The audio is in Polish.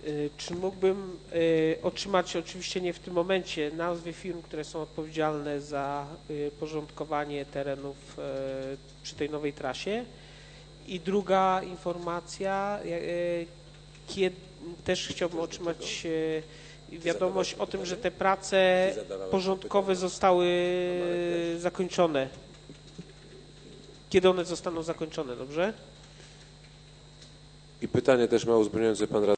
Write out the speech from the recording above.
Czy mógłbym otrzymać, oczywiście nie w tym momencie, nazwy firm, które są odpowiedzialne za porządkowanie terenów przy tej nowej trasie? I druga informacja, też chciałbym otrzymać wiadomość o tym, że te prace porządkowe zostały zakończone. Kiedy one zostaną zakończone, dobrze? I pytanie też ma uzupełniające pan radny.